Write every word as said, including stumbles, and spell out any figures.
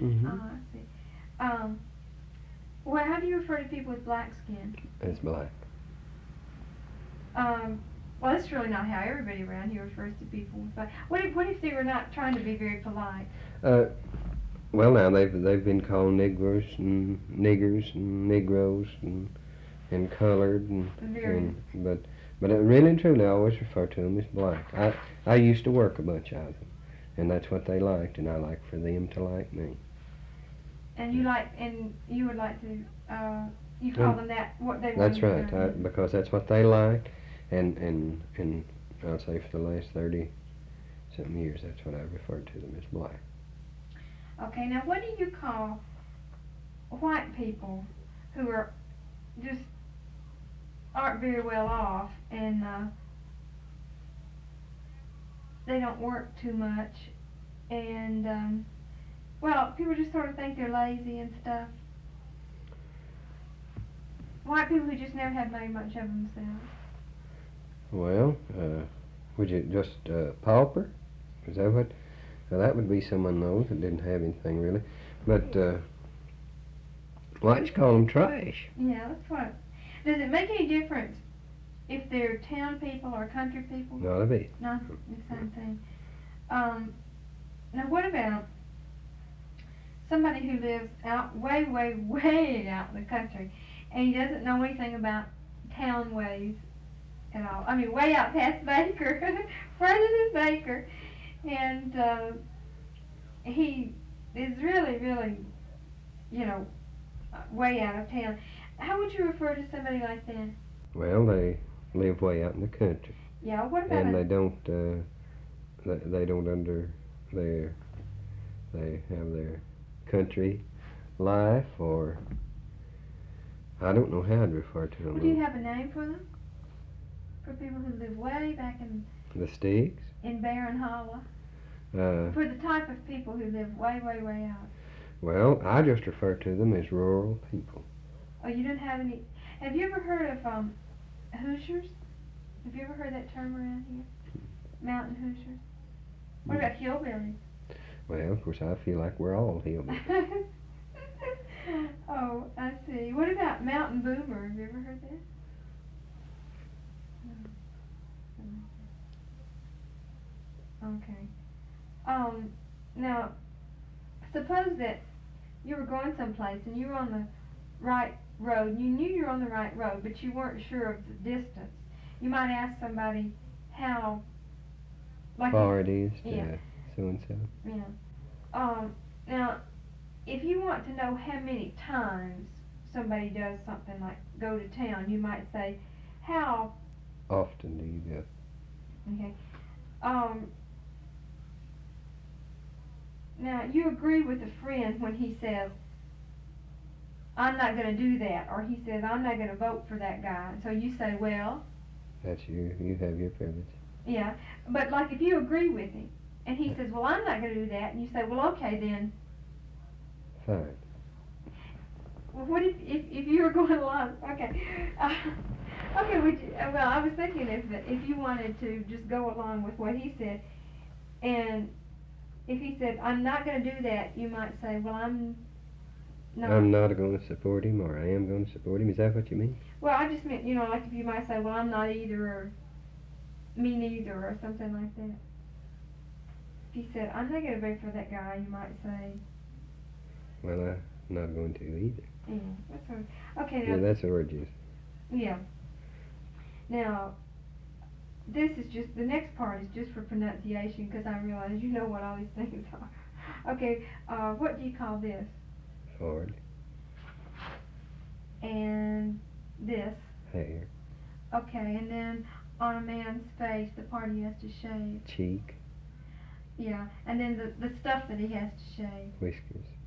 Mm-hmm. Oh, I see. Um, well, how do you refer to people with black skin? As black. Um, well, that's really not how everybody around here refers to people with black. What if, what if they were not trying to be very polite? Uh, well, now they've they've been called Negroes and niggers and Negroes and and colored and, Very. and but but uh, really and truly, I always refer to them as black. I I used to work a bunch of them, and that's what they liked, and I like for them to like me. And you like, and you would like to, uh, you call Mm. them that, what they want. That's right, I, because that's what they liked, and and and I'll say for the last thirty something years, that's what I referred to them as black. Okay, now what do you call white people who are just aren't very well off and uh, they don't work too much and um, well, people just sort of think they're lazy and stuff. White people who just never have made much of themselves. Well, uh, would you just uh, pauper? Is that what? Now that would be someone though that didn't have anything really, but uh, well, I just call them trash. Yeah, that's what. Does it make any difference if they're town people or country people? Not a bit. No, the same thing. Um, now what about somebody who lives out way, way, way out in the country and he doesn't know anything about town ways at all? I mean, way out past Baker, further than Baker, and uh, he is really, really, you know, way out of town. How would you refer to somebody like that? Well, they live way out in the country, Yeah, what about and a, they don't. Uh, they, they don't under their. They have their country life, or I don't know how to refer to them. well, do you have a name for them? For people who live way back in The sticks. in Barren Hollow? Uh, For the type of people who live way, way, way out. well, I just refer to them as rural people. Oh, you don't have any. Have you ever heard of um, Hoosiers? Have you ever heard that term around here? Mountain Hoosiers? What about hillbillies? Well, of course, I feel like we're all hillbillies. Oh, I see. What about Mountain Boomer? Have you ever heard that? Okay. Um, now, suppose that you were going someplace and you were on the right road, and you knew you were on the right road, but you weren't sure of the distance. You might ask somebody how, like far it is to yeah. so and so. Yeah. Um, now, if you want to know how many times somebody does something like go to town, you might say, how Often do you go? Okay. Um, now, you agree with a friend when he says, I'm not going to do that, or he says, I'm not going to vote for that guy. So you say, well, That's your, you have your privilege. yeah. But like if you agree with him, and he says, well, I'm not going to do that, and you say, well, okay, then. Fine. Well, what if, if, if you were going along, okay. Uh, okay, would you, uh, well, I was thinking if, if you wanted to just go along with what he said, and if he said, I'm not going to do that, you might say, well, I'm not. I'm not going to support him, or I am going to support him. Is that what you mean? Well, I just meant, you know, like if you might say, well, I'm not either, or me neither, or something like that. If he said, I'm not going to vote for that guy, you might say, Well, I'm not going to either. yeah, that's what, okay, now, Yeah, that's oranges. yeah. Now, this is just, the next part is just for pronunciation, because I realize you know what all these things are. Okay, uh, what do you call this? Ford. And this. Hair. Okay, and then on a man's face, the part he has to shave. Cheek. Yeah, and then the, the stuff that he has to shave. Whiskers.